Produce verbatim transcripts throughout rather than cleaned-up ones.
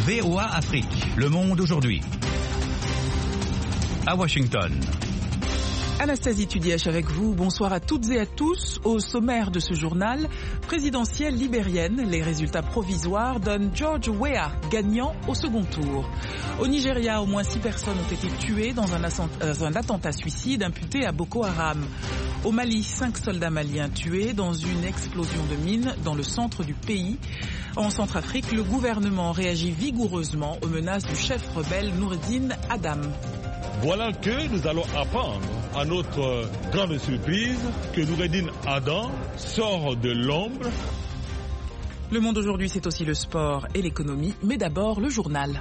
V O A Afrique, Le Monde aujourd'hui. À Washington. Anastasie Tudièche avec vous. Bonsoir à toutes et à tous. Au sommaire de ce journal, présidentielle libérienne, les résultats provisoires donnent George Weah gagnant au second tour. Au Nigeria, au moins six personnes ont été tuées dans un, dans un attentat suicide imputé à Boko Haram. Au Mali, cinq soldats maliens tués dans une explosion de mines dans le centre du pays. En Centrafrique, le gouvernement réagit vigoureusement aux menaces du chef rebelle Noureddin Adam. Voilà que nous allons apprendre, à notre grande surprise, que Noureddin Adam sort de l'ombre. Le Monde aujourd'hui, c'est aussi le sport et l'économie, mais d'abord le journal.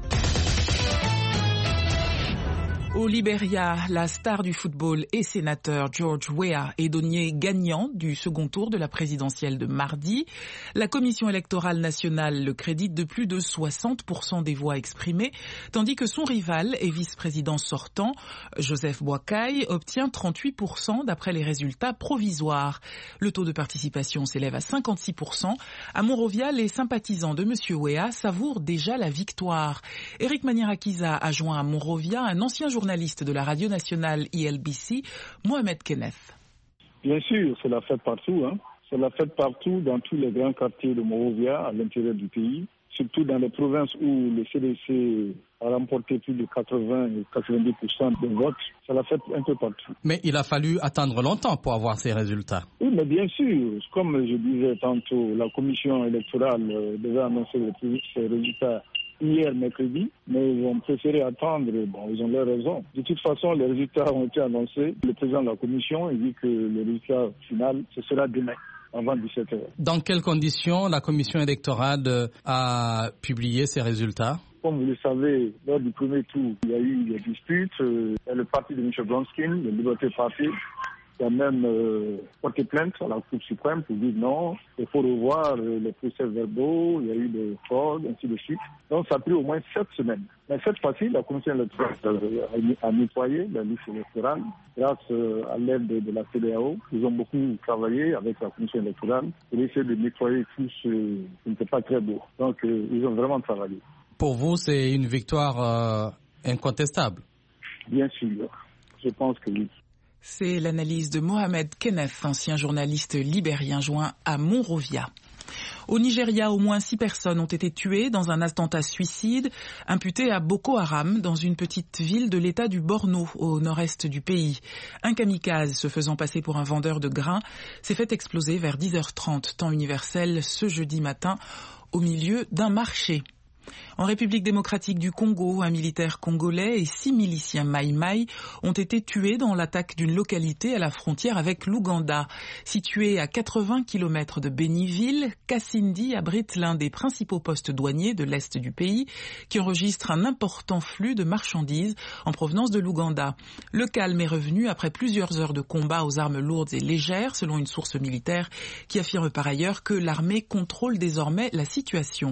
Au Libéria, la star du football et sénateur George Weah est donné gagnant du second tour de la présidentielle de mardi. La commission électorale nationale le crédite de plus de soixante pour cent des voix exprimées, tandis que son rival et vice-président sortant, Joseph Boakai, obtient trente-huit pour cent d'après les résultats provisoires. Le taux de participation s'élève à cinquante-six pour cent. À Monrovia, les sympathisants de M. Weah savourent déjà la victoire. Éric Manirakiza a joint à Monrovia un ancien journaliste journaliste de la radio nationale E L B C, Mohamed Kenneth. Bien sûr, c'est la fête partout. Hein. C'est la fête partout dans tous les grands quartiers de Monrovia, à l'intérieur du pays, surtout dans les provinces où le C D C a remporté plus de quatre-vingts et quatre-vingt-dix pour cent des votes. C'est la fête un peu partout. Mais il a fallu attendre longtemps pour avoir ces résultats. Oui, mais bien sûr. Comme je disais tantôt, la commission électorale devait annoncer ses résultats hier mercredi, mais ils ont préféré attendre. Bon, ils ont leur raison. De toute façon, les résultats ont été annoncés. Le président de la commission dit que le résultat final, ce sera demain, avant dix-sept heures. Dans quelles conditions la commission électorale a publié ces résultats? Comme vous le savez, lors du premier tour, il y a eu des disputes. Euh, le parti de M. Blonskin, le Liberté Party, qui a même euh, porté plainte à la Cour suprême pour dire non, il faut revoir euh, les procès-verbaux, il y a eu des fraudes, ainsi de suite. Donc ça a pris au moins sept semaines. Mais cette fois-ci, la commission électorale a, a nettoyé la liste électorale grâce euh, à l'aide de, de la C E D E A O. Ils ont beaucoup travaillé avec la commission électorale pour essayer de nettoyer tout ce qui n'était pas très beau. Donc euh, ils ont vraiment travaillé. Pour vous, c'est une victoire euh, incontestable? Bien sûr, je pense que oui. C'est l'analyse de Mohamed Kenneth, ancien journaliste libérien joint à Monrovia. Au Nigeria, au moins six personnes ont été tuées dans un attentat suicide imputé à Boko Haram dans une petite ville de l'état du Borno, au nord-est du pays. Un kamikaze se faisant passer pour un vendeur de grains s'est fait exploser vers dix heures trente, temps universel, ce jeudi matin, au milieu d'un marché. En République démocratique du Congo, un militaire congolais et six miliciens Maï-Maï ont été tués dans l'attaque d'une localité à la frontière avec l'Ouganda. Située à quatre-vingts kilomètres de Béniville, Kasindi abrite l'un des principaux postes douaniers de l'est du pays qui enregistre un important flux de marchandises en provenance de l'Ouganda. Le calme est revenu après plusieurs heures de combat aux armes lourdes et légères, selon une source militaire qui affirme par ailleurs que l'armée contrôle désormais la situation.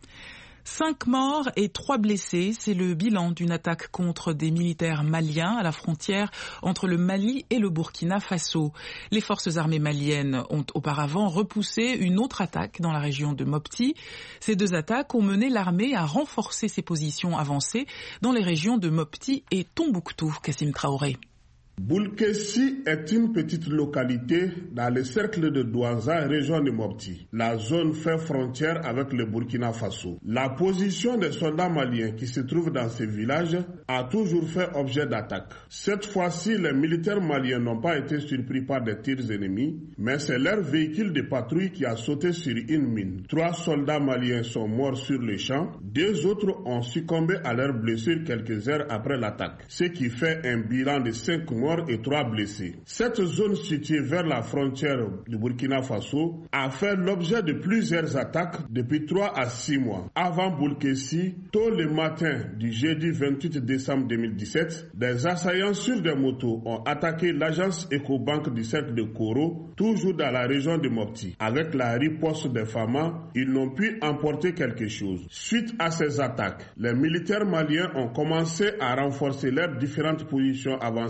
Cinq morts et trois blessés, c'est le bilan d'une attaque contre des militaires maliens à la frontière entre le Mali et le Burkina Faso. Les forces armées maliennes ont auparavant repoussé une autre attaque dans la région de Mopti. Ces deux attaques ont mené l'armée à renforcer ses positions avancées dans les régions de Mopti et Tombouctou. Kassim Traoré. Boulkessi est une petite localité dans le cercle de Douaza, région de Mopti. La zone fait frontière avec le Burkina Faso. La position des soldats maliens qui se trouvent dans ce village a toujours fait objet d'attaques. Cette fois-ci, les militaires maliens n'ont pas été surpris par des tirs ennemis, mais c'est leur véhicule de patrouille qui a sauté sur une mine. Trois soldats maliens sont morts sur le champ, deux autres ont succombé à leurs blessures quelques heures après l'attaque, ce qui fait un bilan de cinq morts et trois blessés. Cette zone située vers la frontière du Burkina Faso a fait l'objet de plusieurs attaques depuis trois à six mois. Avant Boulkessi, tôt le matin du jeudi vingt-huit décembre deux mille dix-sept, des assaillants sur des motos ont attaqué l'agence Ecobank du cercle de Koro, toujours dans la région de Mopti. Avec la riposte des Fama, ils n'ont pu emporter quelque chose. Suite à ces attaques, les militaires maliens ont commencé à renforcer leurs différentes positions avancées dans les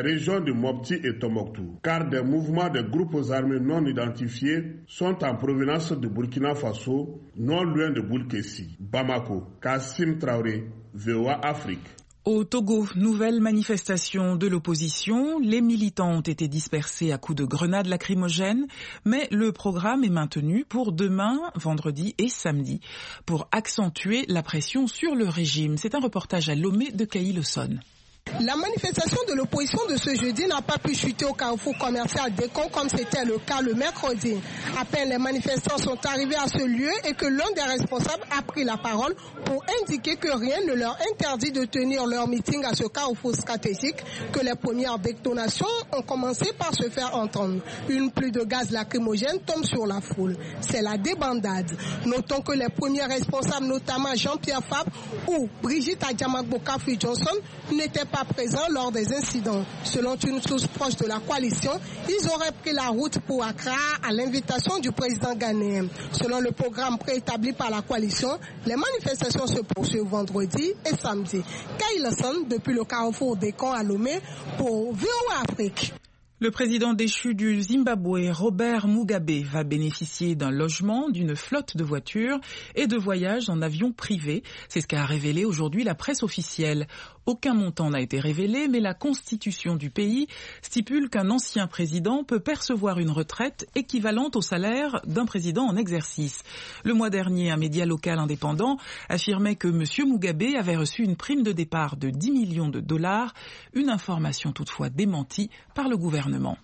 régions de Mopti et Tombouctou, car des mouvements de groupes armés non identifiés sont en provenance de Burkina Faso, non loin de Boulkessi. Bamako, Kassim Traoré, V O A Afrique. Au Togo, nouvelle manifestation de l'opposition. Les militants ont été dispersés à coups de grenades lacrymogènes, mais le programme est maintenu pour demain, vendredi et samedi, pour accentuer la pression sur le régime. C'est un reportage à Lomé de Kaï Lawson. La manifestation de l'opposition de ce jeudi n'a pas pu chuter au carrefour commercial d'Ekon comme c'était le cas le mercredi. À peine les manifestants sont arrivés à ce lieu et que l'un des responsables a pris la parole pour indiquer que rien ne leur interdit de tenir leur meeting à ce carrefour stratégique, que les premières détonations ont commencé par se faire entendre. Une pluie de gaz lacrymogène tombe sur la foule. C'est la débandade. Notons que les premiers responsables, notamment Jean-Pierre Fabre ou Brigitte Adjamagbo-Kafui Johnson, n'étaient pas présents lors des incidents. Selon une source proche de la coalition, ils auraient pris la route pour Accra à l'invitation du président ghanéen. Selon le programme préétabli par la coalition, les manifestations se poursuivent vendredi et samedi. Kaï Lawson, depuis le carrefour d'Ekon à Lomé, pour V O A Afrique. Le président déchu du Zimbabwe, Robert Mugabe, va bénéficier d'un logement, d'une flotte de voitures et de voyages en avion privé. C'est ce qu'a révélé aujourd'hui la presse officielle. Aucun montant n'a été révélé, mais la constitution du pays stipule qu'un ancien président peut percevoir une retraite équivalente au salaire d'un président en exercice. Le mois dernier, un média local indépendant affirmait que M. Mugabe avait reçu une prime de départ de dix millions de dollars, une information toutefois démentie par le gouvernement.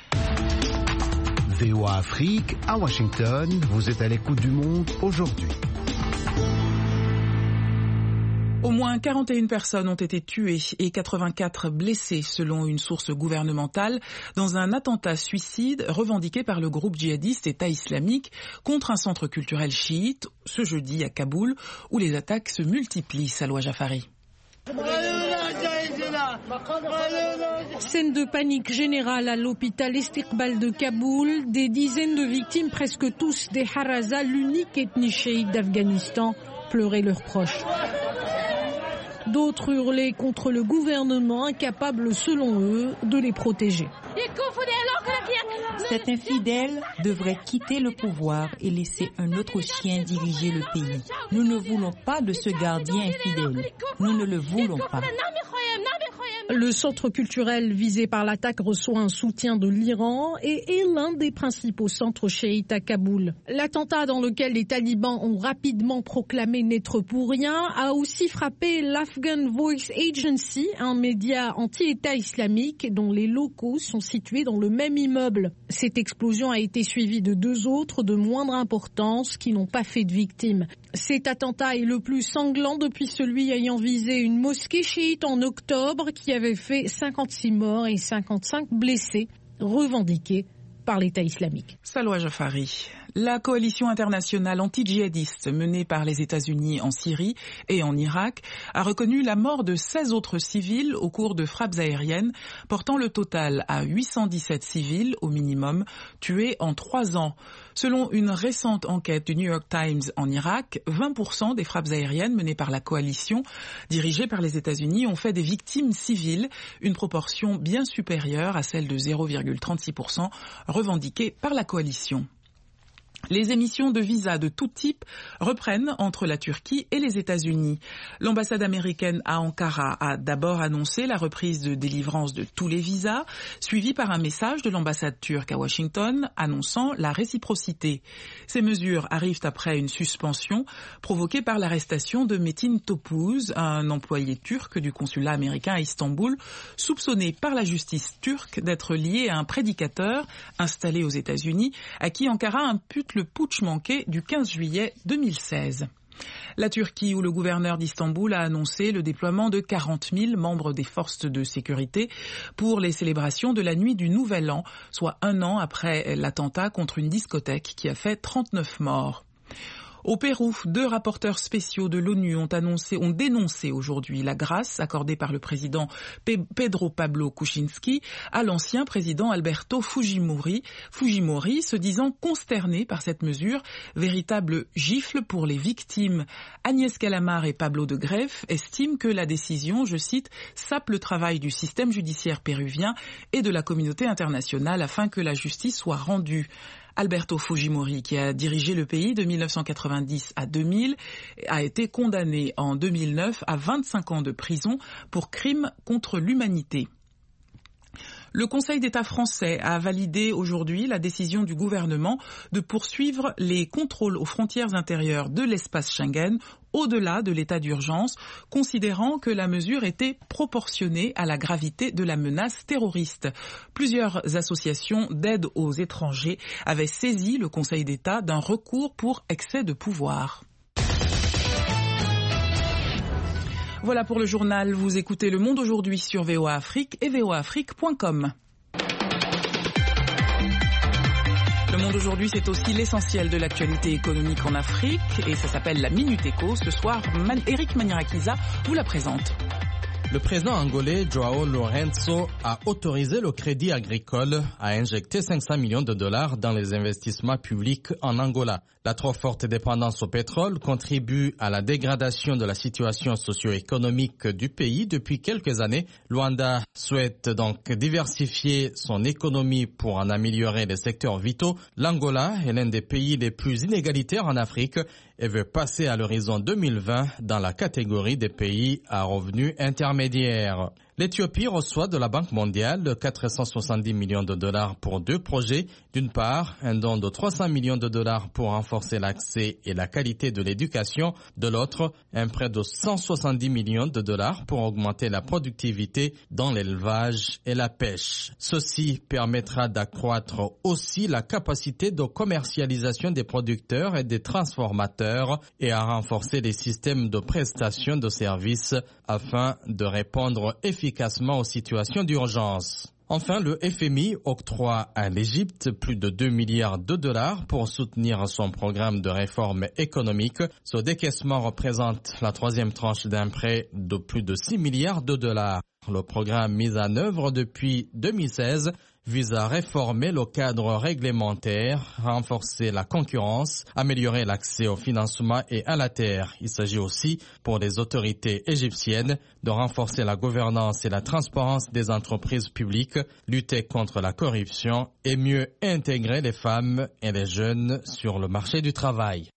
V O A Afrique, à Washington, vous êtes à l'écoute du monde aujourd'hui. Au moins quarante et une personnes ont été tuées et quatre-vingt-quatre blessées selon une source gouvernementale dans un attentat suicide revendiqué par le groupe djihadiste État islamique contre un centre culturel chiite ce jeudi à Kaboul où les attaques se multiplient. Salwa Jafari. Scène de panique générale à l'hôpital Istiqbal de Kaboul. Des dizaines de victimes, presque tous des Haraza, l'unique ethnie chiite d'Afghanistan, pleuraient leurs proches. D'autres hurlaient contre le gouvernement, incapable, selon eux, de les protéger. Cet infidèle devrait quitter le pouvoir et laisser un autre chien diriger le pays. Nous ne voulons pas de ce gardien infidèle. Nous ne le voulons pas. Le centre culturel visé par l'attaque reçoit un soutien de l'Iran et est l'un des principaux centres chiites à Kaboul. L'attentat dans lequel les talibans ont rapidement proclamé n'être pour rien a aussi frappé l'Afghan Voice Agency, un média anti-État islamique dont les locaux sont situés dans le même immeuble. Cette explosion a été suivie de deux autres de moindre importance qui n'ont pas fait de victimes. Cet attentat est le plus sanglant depuis celui ayant visé une mosquée chiite en octobre qui avait fait cinquante-six morts et cinquante-cinq blessés, revendiqués par l'État islamique. Salwa Jafari. La coalition internationale anti-djihadiste menée par les États-Unis en Syrie et en Irak a reconnu la mort de seize autres civils au cours de frappes aériennes, portant le total à huit cent dix-sept civils au minimum tués en trois ans. Selon une récente enquête du New York Times en Irak, vingt pour cent des frappes aériennes menées par la coalition dirigée par les États-Unis ont fait des victimes civiles, une proportion bien supérieure à celle de zéro virgule trente-six pour cent revendiquée par la coalition. Les émissions de visas de tout type reprennent entre la Turquie et les États-Unis. L'ambassade américaine à Ankara a d'abord annoncé la reprise de délivrance de tous les visas, suivi par un message de l'ambassade turque à Washington annonçant la réciprocité. Ces mesures arrivent après une suspension provoquée par l'arrestation de Metin Topuz, un employé turc du consulat américain à Istanbul, soupçonné par la justice turque d'être lié à un prédicateur installé aux États-Unis, à qui Ankara impute le putsch manqué du quinze juillet deux mille seize. La Turquie, où le gouverneur d'Istanbul a annoncé le déploiement de quarante mille membres des forces de sécurité pour les célébrations de la nuit du Nouvel An, soit un an après l'attentat contre une discothèque qui a fait trente-neuf morts. Au Pérou, deux rapporteurs spéciaux de l'ONU ont annoncé, ont dénoncé aujourd'hui la grâce accordée par le président Pedro Pablo Kuczynski à l'ancien président Alberto Fujimori, Fujimori, se disant consterné par cette mesure, véritable gifle pour les victimes. Agnès Calamar et Pablo de Greff estiment que la décision, je cite, sape le travail du système judiciaire péruvien et de la communauté internationale afin que la justice soit rendue. Alberto Fujimori, qui a dirigé le pays de mille neuf cent quatre-vingt-dix à deux mille, a été condamné en deux mille neuf à vingt-cinq ans de prison pour crimes contre l'humanité. Le Conseil d'État français a validé aujourd'hui la décision du gouvernement de poursuivre les contrôles aux frontières intérieures de l'espace Schengen au-delà de l'état d'urgence, considérant que la mesure était proportionnée à la gravité de la menace terroriste. Plusieurs associations d'aide aux étrangers avaient saisi le Conseil d'État d'un recours pour excès de pouvoir. Voilà pour le journal. Vous écoutez Le Monde aujourd'hui sur V O A Afrique et v o a afrique point com. Le Monde aujourd'hui, c'est aussi l'essentiel de l'actualité économique en Afrique et ça s'appelle la Minute Éco. Ce soir, Man- Eric Maniarakiza vous la présente. Le président angolais Joao Lourenço a autorisé le Crédit Agricole à injecter cinq cents millions de dollars dans les investissements publics en Angola. La trop forte dépendance au pétrole contribue à la dégradation de la situation socio-économique du pays depuis quelques années. Luanda souhaite donc diversifier son économie pour en améliorer les secteurs vitaux. L'Angola est l'un des pays les plus inégalitaires en Afrique et veut passer à l'horizon deux mille vingt dans la catégorie des pays à revenus intermédiaires. L'Éthiopie reçoit de la Banque mondiale quatre cent soixante-dix millions de dollars pour deux projets. D'une part, un don de trois cents millions de dollars pour renforcer l'accès et la qualité de l'éducation. De l'autre, un prêt de cent soixante-dix millions de dollars pour augmenter la productivité dans l'élevage et la pêche. Ceci permettra d'accroître aussi la capacité de commercialisation des producteurs et des transformateurs et à renforcer les systèmes de prestation de services afin de répondre efficacement aux situations d'urgence. Enfin, le F M I octroie à l'Égypte plus de deux milliards de dollars pour soutenir son programme de réforme économique. Ce décaissement représente la troisième tranche d'un prêt de plus de six milliards de dollars. Le programme mis en œuvre depuis deux mille seize vise à réformer le cadre réglementaire, renforcer la concurrence, améliorer l'accès au financement et à la terre. Il s'agit aussi pour les autorités égyptiennes de renforcer la gouvernance et la transparence des entreprises publiques, lutter contre la corruption et mieux intégrer les femmes et les jeunes sur le marché du travail.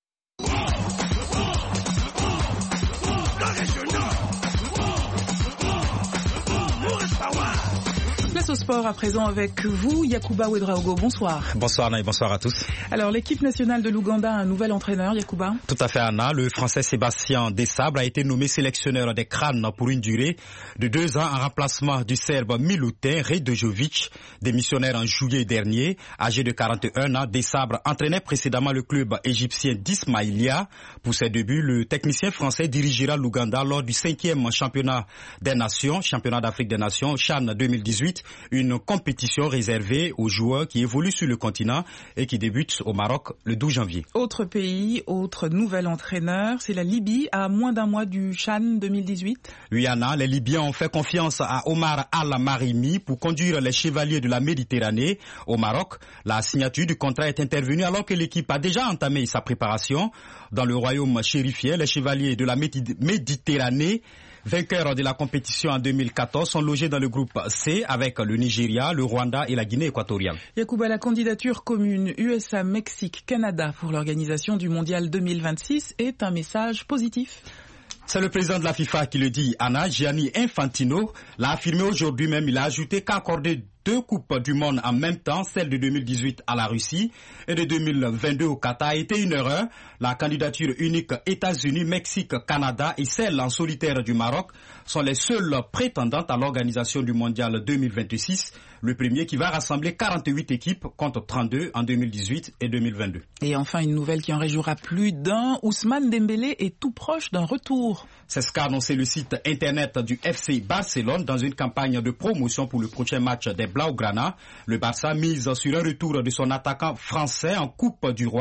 Place au sport à présent avec vous, Yacouba Ouedraogo. Bonsoir. Bonsoir Anna et bonsoir à tous. Alors l'équipe nationale de l'Ouganda a un nouvel entraîneur, Yacouba. Tout à fait Anna. Le Français Sébastien Desabre a été nommé sélectionneur des crânes pour une durée de deux ans en remplacement du Serbe Milutin Redojovic, démissionnaire en juillet dernier. Âgé de quarante et un ans, Desabre entraînait précédemment le club égyptien d'Ismaïlia. Pour ses débuts, le technicien français dirigera l'Ouganda lors du cinquième championnat des nations, championnat d'Afrique des nations, CHAN deux mille dix-huit. Une compétition réservée aux joueurs qui évoluent sur le continent et qui débute au Maroc le douze janvier. Autre pays, autre nouvel entraîneur, c'est la Libye à moins d'un mois du CHAN deux mille dix-huit. Oui Anna, les Libyens ont fait confiance à Omar Al-Marimi pour conduire les Chevaliers de la Méditerranée au Maroc. La signature du contrat est intervenue alors que l'équipe a déjà entamé sa préparation. Dans le royaume chérifien, les Chevaliers de la Méditerranée, vainqueurs de la compétition en deux mille quatorze, sont logés dans le groupe C avec le Nigeria, le Rwanda et la Guinée équatoriale. Yacouba, la candidature commune U S A, Mexique, Canada pour l'organisation du Mondial deux mille vingt-six est un message positif. C'est le président de la FIFA qui le dit, Anna. Gianni Infantino l'a affirmé aujourd'hui même. Il a ajouté qu'accorder deux coupes du monde en même temps, celle de deux mille dix-huit à la Russie et de deux mille vingt-deux au Qatar, a été une erreur. La candidature unique États-Unis, Mexique, Canada et celle en solitaire du Maroc sont les seules prétendantes à l'organisation du Mondial deux mille vingt-six. Le premier qui va rassembler quarante-huit équipes contre trente-deux en deux mille dix-huit et deux mille vingt-deux. Et enfin, une nouvelle qui en réjouira plus d'un. Ousmane Dembélé est tout proche d'un retour. C'est ce qu'a annoncé le site internet du F C Barcelone dans une campagne de promotion pour le prochain match des Blaugrana. Le Barça mise sur un retour de son attaquant français en Coupe du Roi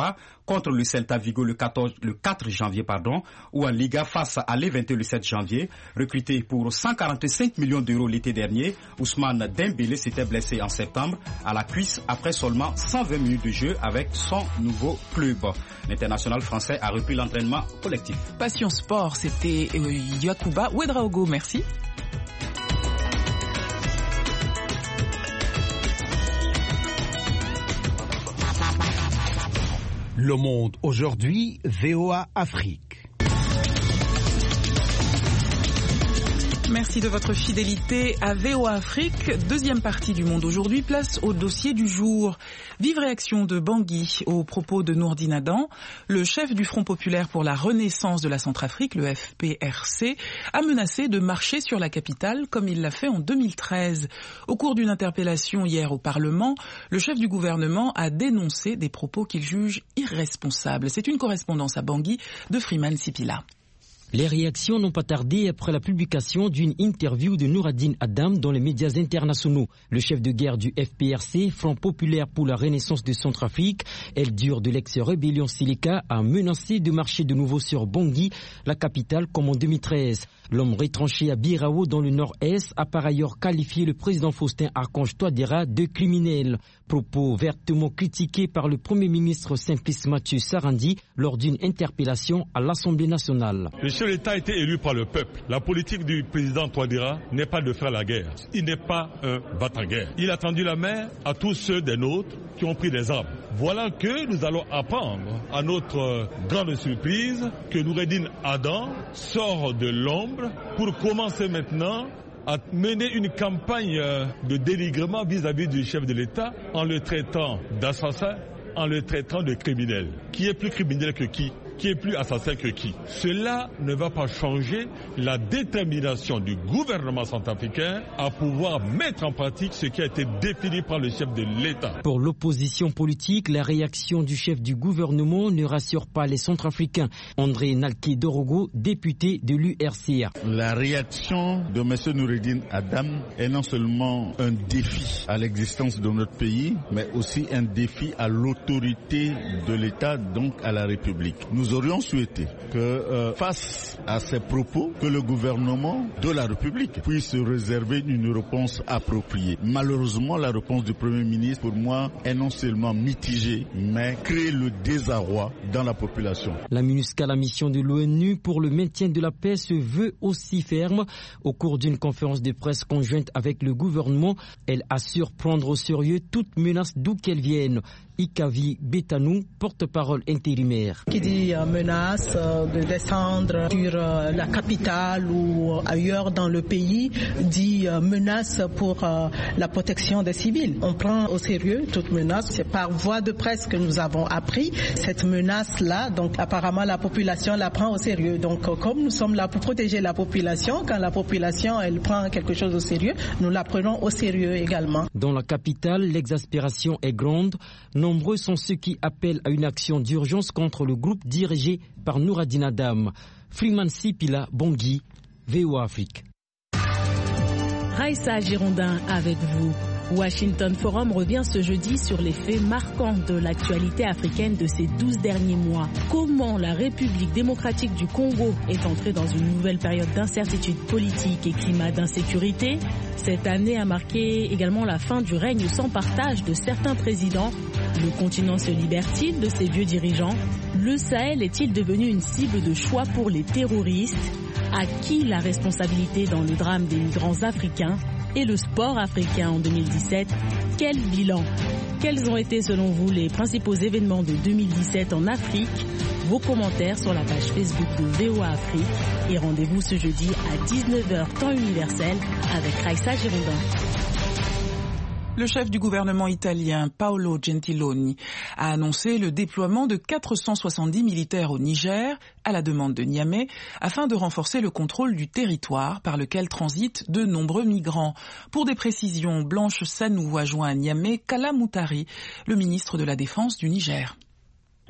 contre le Celta Vigo le, quatorze, le quatre janvier, pardon, ou en Liga face à Levante le sept janvier. Recruté pour cent quarante-cinq millions d'euros l'été dernier, Ousmane Dembélé s'était blessé en septembre à la cuisse après seulement cent vingt minutes de jeu avec son nouveau club. L'international français a repris l'entraînement collectif. Passion Sport, c'était euh, Yakuba Ouedraogo, merci. Le Monde aujourd'hui, V O A Afrique. Merci de votre fidélité à V O A Afrique. Deuxième partie du Monde aujourd'hui, place au dossier du jour. Vive réaction de Bangui aux propos de Nourdine Adam. Le chef du Front populaire pour la renaissance de la Centrafrique, le F P R C, a menacé de marcher sur la capitale comme il l'a fait en deux mille treize. Au cours d'une interpellation hier au Parlement, le chef du gouvernement a dénoncé des propos qu'il juge irresponsables. C'est une correspondance à Bangui de Freeman Sipila. Les réactions n'ont pas tardé après la publication d'une interview de Nourdine Adam dans les médias internationaux. Le chef de guerre du F P R C, Front populaire pour la renaissance de Centrafrique, elle dure de l'ex-rébellion Silika, a menacé de marcher de nouveau sur Bangui, la capitale, comme en deux mille treize. L'homme retranché à Birao dans le nord-est a par ailleurs qualifié le président Faustin Archange Touadéra de criminel. Propos vertement critiqués par le Premier ministre Simplice Mathieu Sarandi lors d'une interpellation à l'Assemblée nationale. Le chef de l'État a été élu par le peuple. La politique du président Touadéra n'est pas de faire la guerre. Il n'est pas un va-t-en-guerre. Il a tendu la main à tous ceux des nôtres qui ont pris des armes. Voilà que nous allons apprendre, à notre grande surprise, que Nourdine Adam sort de l'ombre pour commencer maintenant à mener une campagne de dénigrement vis-à-vis du chef de l'État en le traitant d'assassin, en le traitant de criminel. Qui est plus criminel que qui ? Qui est plus assassin que qui? Cela ne va pas changer la détermination du gouvernement centrafricain à pouvoir mettre en pratique ce qui a été défini par le chef de l'État. Pour l'opposition politique, la réaction du chef du gouvernement ne rassure pas les Centrafricains. André Nalki Dorogo, député de l'U R C A. La réaction de M. Nourdine Adam est non seulement un défi à l'existence de notre pays, mais aussi un défi à l'autorité de l'État, donc à la République. Nous aurions souhaité que, euh, face à ces propos, que le gouvernement de la République puisse réserver une réponse appropriée. Malheureusement, la réponse du Premier ministre, pour moi, est non seulement mitigée, mais crée le désarroi dans la population. La MINUSCA, la mission de l'ONU pour le maintien de la paix, se veut aussi ferme. Au cours d'une conférence de presse conjointe avec le gouvernement, elle assure prendre au sérieux toute menace d'où qu'elle vienne. Ikavi Betanou, porte-parole intérimaire. Qui dit euh, menace euh, de descendre sur euh, la capitale ou ailleurs dans le pays, dit euh, menace pour euh, la protection des civils. On prend au sérieux toute menace. C'est par voie de presse que nous avons appris cette menace-là. Donc apparemment la population la prend au sérieux. Donc euh, comme nous sommes là pour protéger la population, quand la population elle prend quelque chose au sérieux, nous la prenons au sérieux également. Dans la capitale, l'exaspération est grande. Nombreux sont ceux qui appellent à une action d'urgence contre le groupe dirigé par Nourdine Adam. Freeman Sipila, Bangui, V O A Afrique. Raïssa Girondin avec vous. Washington Forum revient ce jeudi sur les faits marquants de l'actualité africaine de ces douze derniers mois. Comment la République démocratique du Congo est entrée dans une nouvelle période d'incertitude politique et climat d'insécurité? Cette année a marqué également la fin du règne sans partage de certains présidents. Le continent se libère-t-il de ses vieux dirigeants? Le Sahel est-il devenu une cible de choix pour les terroristes? À qui la responsabilité dans le drame des migrants africains? Et le sport africain en deux mille dix-sept, quel bilan? Quels ont été selon vous les principaux événements de deux mille dix-sept en Afrique? Vos commentaires sur la page Facebook de V O A Afrique et rendez-vous ce jeudi à dix-neuf heures temps universel avec Raïssa Girondin. Le chef du gouvernement italien, Paolo Gentiloni, a annoncé le déploiement de quatre cent soixante-dix militaires au Niger, à la demande de Niamey, afin de renforcer le contrôle du territoire par lequel transitent de nombreux migrants. Pour des précisions, Blanche Sanou a joint à Niamey Kala Moutari, le ministre de la Défense du Niger.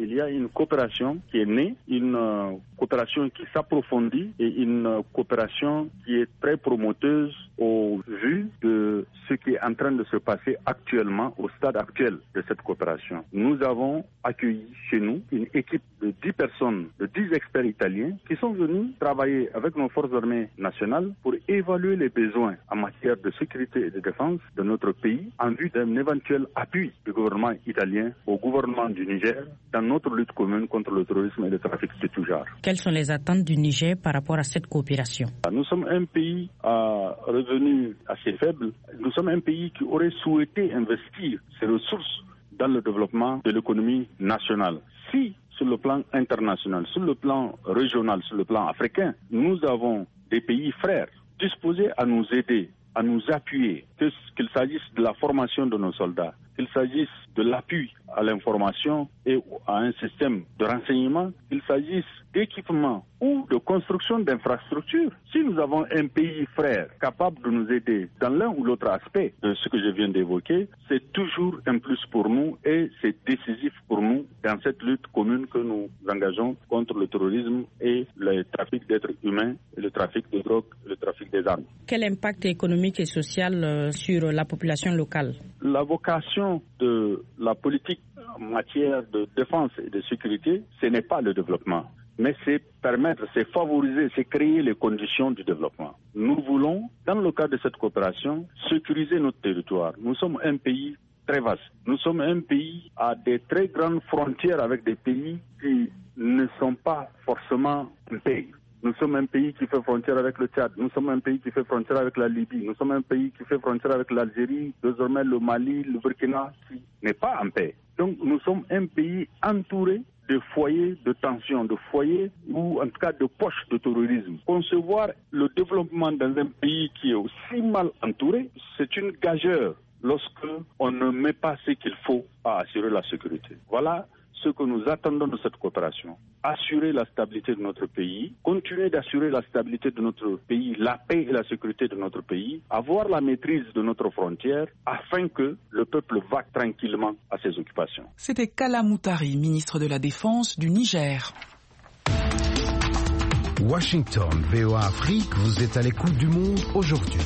il y a une coopération qui est née, une euh, coopération qui s'approfondit et une euh, coopération qui est très promoteuse au vu de ce qui est en train de se passer actuellement, au stade actuel de cette coopération. Nous avons accueilli chez nous une équipe de dix personnes, de dix experts italiens qui sont venus travailler avec nos forces armées nationales pour évaluer les besoins en matière de sécurité et de défense de notre pays en vue d'un éventuel appui du gouvernement italien au gouvernement du Niger dans notre lutte commune contre le terrorisme et le trafic de tout genre. Quelles sont les attentes du Niger par rapport à cette coopération? Nous sommes un pays à revenus assez faibles. Nous sommes un pays qui aurait souhaité investir ses ressources dans le développement de l'économie nationale. Si, sur le plan international, sur le plan régional, sur le plan africain, nous avons des pays frères disposés à nous aider, à nous appuyer, qu'il s'agisse de la formation de nos soldats, qu'il s'agisse de l'appui à l'information et à un système de renseignement, qu'il s'agisse d'équipement ou de construction d'infrastructures. Si nous avons un pays frère capable de nous aider dans l'un ou l'autre aspect de ce que je viens d'évoquer, c'est toujours un plus pour nous et c'est décisif pour nous dans cette lutte commune que nous engageons contre le terrorisme et le trafic d'êtres humains, et le trafic de drogue, et le trafic des armes. Quel impact économique et social sur la population locale? La vocation de la politique en matière de défense et de sécurité, ce n'est pas le développement, mais c'est permettre, c'est favoriser, c'est créer les conditions du développement. Nous voulons, dans le cadre de cette coopération, sécuriser notre territoire. Nous sommes un pays très vaste. Nous sommes un pays à des très grandes frontières avec des pays qui ne sont pas forcément un pays. Nous sommes un pays qui fait frontière avec le Tchad. Nous sommes un pays qui fait frontière avec la Libye. Nous sommes un pays qui fait frontière avec l'Algérie. Désormais, le Mali, le Burkina, qui n'est pas en paix. Donc, nous sommes un pays entouré de foyers de tension, de foyers ou en tout cas de poches de terrorisme. Concevoir le développement dans un pays qui est aussi mal entouré, c'est une gageure lorsque on ne met pas ce qu'il faut à assurer la sécurité. Voilà ce que nous attendons de cette coopération. Assurer la stabilité de notre pays, continuer d'assurer la stabilité de notre pays, la paix et la sécurité de notre pays, avoir la maîtrise de notre frontière afin que le peuple va tranquillement à ses occupations. C'était Kalla Moutari, ministre de la Défense du Niger. Washington, V O A Afrique, vous êtes à l'écoute du monde aujourd'hui.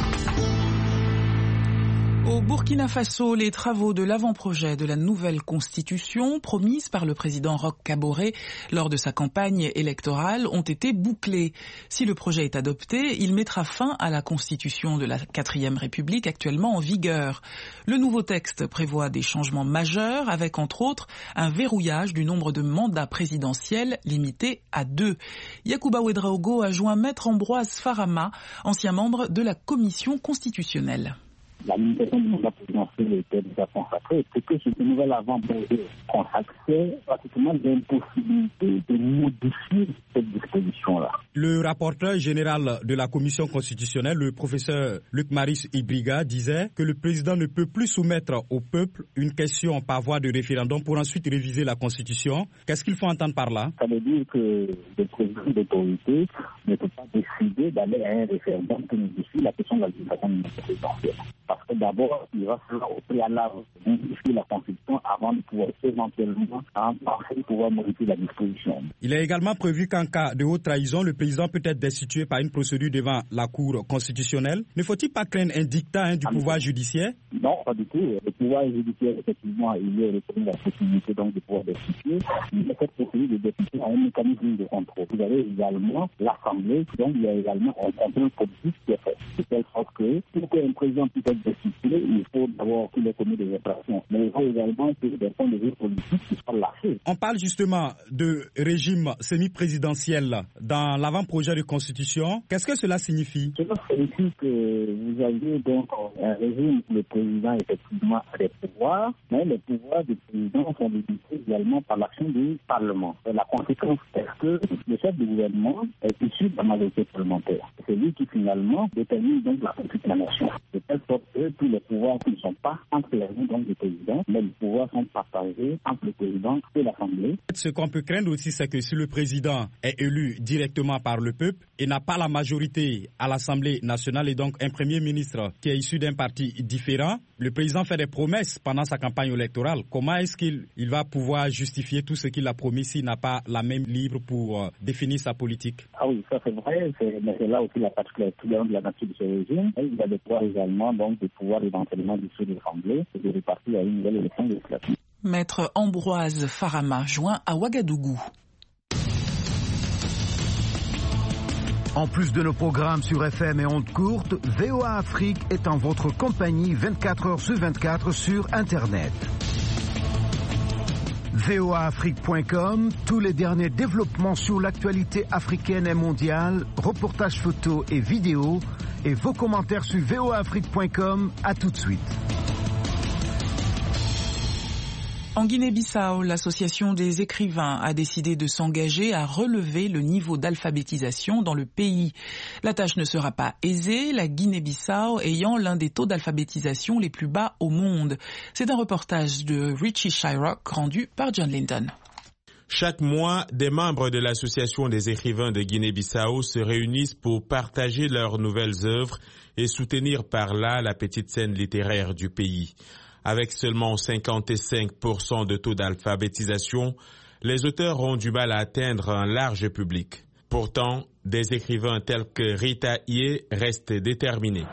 Au Burkina Faso, les travaux de l'avant-projet de la nouvelle constitution promise par le président Roch Kaboré lors de sa campagne électorale ont été bouclés. Si le projet est adopté, il mettra fin à la constitution de la quatrième République actuellement en vigueur. Le nouveau texte prévoit des changements majeurs avec entre autres un verrouillage du nombre de mandats présidentiels limité à deux. Yacouba Ouedraogo a joint Maître Ambroise Farama, ancien membre de la commission constitutionnelle. La limitation du mandat présidentiel était déjà consacrée, c'est que ce nouvel avant-projet consacrait pratiquement l'impossibilité de modifier cette disposition-là. Le rapporteur général de la commission constitutionnelle, le professeur Luc Maris Ibriga, disait que le président ne peut plus soumettre au peuple une question par voie de référendum pour ensuite réviser la constitution. Qu'est-ce qu'il faut entendre par là? Ça veut dire que le président d'autorité ne peut pas décider d'aller à un référendum qui modifie la question de la limitation du mandat présidentiel. Parce que d'abord, il va falloir au préalable modifier la Constitution avant de pouvoir éventuellement penser de pouvoir modifier la disposition. Il est également prévu qu'en cas de haute trahison, le président peut être destitué par une procédure devant la Cour constitutionnelle. Ne faut-il pas craindre un dictat hein, du ah, pouvoir judiciaire? Non, pas du tout. Le pouvoir judiciaire, effectivement, il est reconnu la possibilité donc de pouvoir destituer. Mais cette possibilité de destituer a un mécanisme de contrôle. Vous avez également l'Assemblée, donc il y a également un contrôle politique qui est fait. De telle sorte que pour qu'un président puisse être destitué, il faut d'abord qu'il ait commis des infractions. Mais il faut également que des points de vue politiques qui soient lâchés. On parle justement de régime semi-présidentiel dans l'avant-projet de constitution. Qu'est-ce que cela signifie? Cela signifie que vous avez donc un régime où le président effectivement a des pouvoirs, mais les pouvoirs du président sont limités également par l'action du Parlement. Et la conséquence est que le chef du gouvernement est issu de la majorité parlementaire. C'est lui qui finalement détermine donc la politique de la nation. De telle sorte que tous les pouvoirs qui ne sont pas entre les mains donc du président, mais le pouvoir pouvoirs sont partagés entre le président et l'Assemblée. Ce qu'on peut craindre aussi, c'est que si le président est élu directement par le peuple et n'a pas la majorité à l'Assemblée nationale et donc un premier ministre qui est issu d'un parti différent, le président fait des promesses pendant sa campagne électorale. Comment est-ce qu'il il va pouvoir justifier tout ce qu'il a promis s'il n'a pas la même libre pour euh, définir sa politique? Ah oui, ça c'est vrai, c'est, mais c'est là aussi la particularité de la nature de ce régime. Il a le pouvoir également donc de pouvoir éventuellement dissoudre l'Assemblée et de repartir à une nouvelle élection législative. Maître Ambroise Farama, joint à Ouagadougou. En plus de nos programmes sur F M et ondes courtes, V O A Afrique est en votre compagnie vingt-quatre heures sur vingt-quatre sur Internet. V O A Afrique point com, tous les derniers développements sur l'actualité africaine et mondiale, reportages photos et vidéos, et vos commentaires sur V O A Afrique point com. À tout de suite. En Guinée-Bissau, l'association des écrivains a décidé de s'engager à relever le niveau d'alphabétisation dans le pays. La tâche ne sera pas aisée, la Guinée-Bissau ayant l'un des taux d'alphabétisation les plus bas au monde. C'est un reportage de Richie Shyrock rendu par John Linton. Chaque mois, des membres de l'association des écrivains de Guinée-Bissau se réunissent pour partager leurs nouvelles œuvres et soutenir par là la petite scène littéraire du pays. Avec seulement cinquante-cinq pour cent de taux d'alphabétisation, les auteurs ont du mal à atteindre un large public. Pourtant, des écrivains tels que Rita Ié restent déterminés.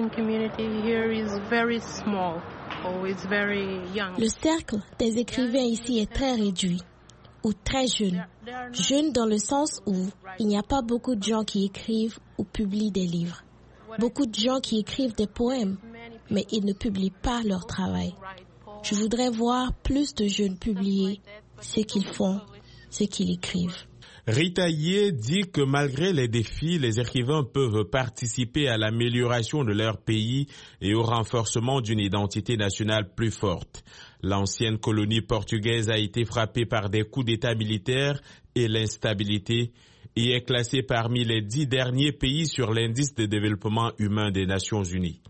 Le cercle des écrivains ici est très réduit, ou très jeune. Jeune dans le sens où il n'y a pas beaucoup de gens qui écrivent ou publient des livres. Beaucoup de gens qui écrivent des poèmes, mais ils ne publient pas leur travail. Je voudrais voir plus de jeunes publier ce qu'ils font, ce qu'ils écrivent. Rita Ié dit que malgré les défis, les écrivains peuvent participer à l'amélioration de leur pays et au renforcement d'une identité nationale plus forte. L'ancienne colonie portugaise a été frappée par des coups d'État militaires et l'instabilité et est classée parmi les dix derniers pays sur l'indice de développement humain des Nations Unies.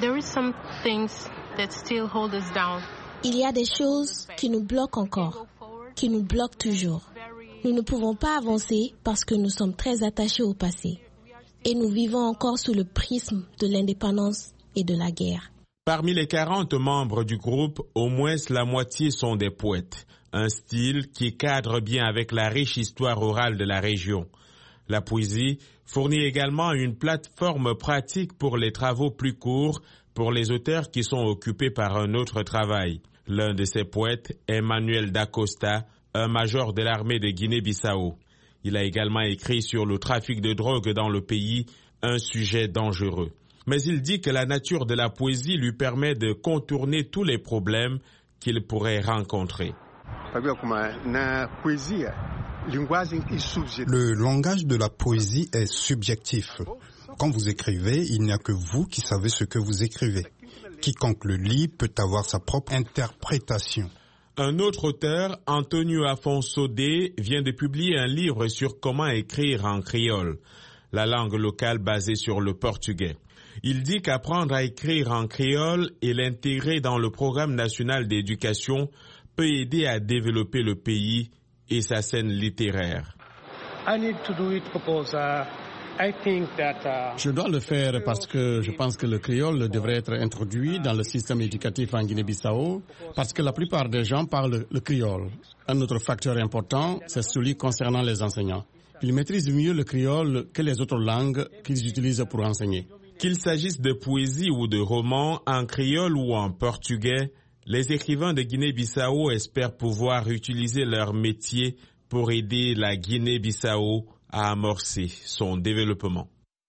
Il y a des choses qui nous bloquent encore, qui nous bloquent toujours. Nous ne pouvons pas avancer parce que nous sommes très attachés au passé. Et nous vivons encore sous le prisme de l'indépendance et de la guerre. Parmi les quarante membres du groupe, au moins la moitié sont des poètes. Un style qui cadre bien avec la riche histoire orale de la région. La poésie fournit également une plateforme pratique pour les travaux plus courts pour les auteurs qui sont occupés par un autre travail. L'un de ces poètes est Manuel da Costa, un major de l'armée de Guinée-Bissau. Il a également écrit sur le trafic de drogue dans le pays, un sujet dangereux. Mais il dit que la nature de la poésie lui permet de contourner tous les problèmes qu'il pourrait rencontrer. Le langage de la poésie est subjectif. Quand vous écrivez, il n'y a que vous qui savez ce que vous écrivez. Quiconque le lit peut avoir sa propre interprétation. Un autre auteur, Antonio Afonso D, vient de publier un livre sur comment écrire en créole, la langue locale basée sur le portugais. Il dit qu'apprendre à écrire en créole et l'intégrer dans le programme national d'éducation peut aider à développer le pays et sa scène littéraire. Je dois le faire parce que je pense que le créole devrait être introduit dans le système éducatif en Guinée-Bissau parce que la plupart des gens parlent le créole. Un autre facteur important, c'est celui concernant les enseignants. Ils maîtrisent mieux le créole que les autres langues qu'ils utilisent pour enseigner. Qu'il s'agisse de poésie ou de romans, en créole ou en portugais, les écrivains de Guinée-Bissau espèrent pouvoir utiliser leur métier pour aider la Guinée-Bissau à amorcer son développement.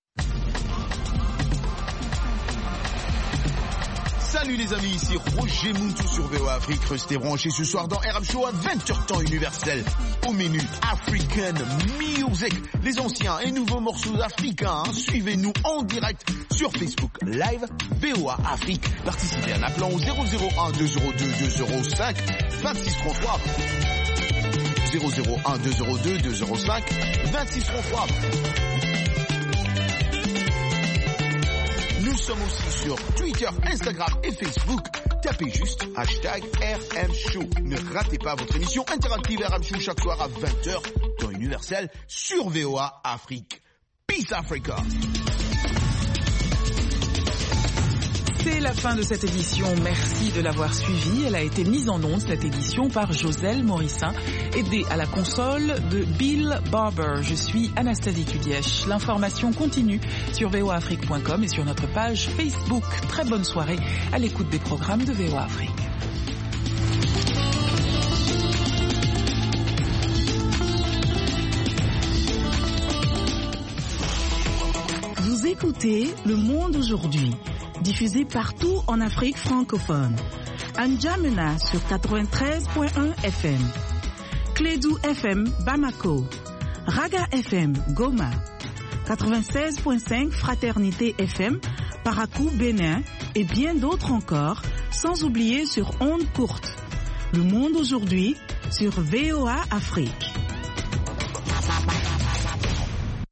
Salut les amis, ici Roger Muntou sur V O A Afrique. Restez branchés ce soir dans R M Show à vingt heures temps universel. Au menu African Music, les anciens et nouveaux morceaux africains. Hein. Suivez-nous en direct sur Facebook Live V O A Afrique. Participez en appelant au zéro zéro un deux zéro deux deux zéro cinq vingt-six trente-trois. zéro zéro un deux zéro deux deux zéro cinq vingt-six trente-trois. Nous sommes sommes aussi sur Twitter, Instagram et Facebook. Tapez juste hashtag R M Show. Ne ratez pas votre émission interactive R M Show chaque soir à vingt heures, temps universel, sur V O A Afrique. Peace Africa. C'est la fin de cette édition. Merci de l'avoir suivie. Elle a été mise en onde, cette édition, par Joselle Morissin, aidée à la console de Bill Barber. Je suis Anastasie Kudièche. L'information continue sur V O A Afrique point com et sur notre page Facebook. Très bonne soirée à l'écoute des programmes de V O A Afrique. Vous écoutez Le Monde aujourd'hui, diffusé partout en Afrique francophone. À N'Djamena sur quatre-vingt-treize point un F M. Clédou F M Bamako. Raga F M Goma. quatre-vingt-seize point cinq Fraternité F M Parakou Bénin et bien d'autres encore, sans oublier sur ondes courtes. Le Monde aujourd'hui sur V O A Afrique.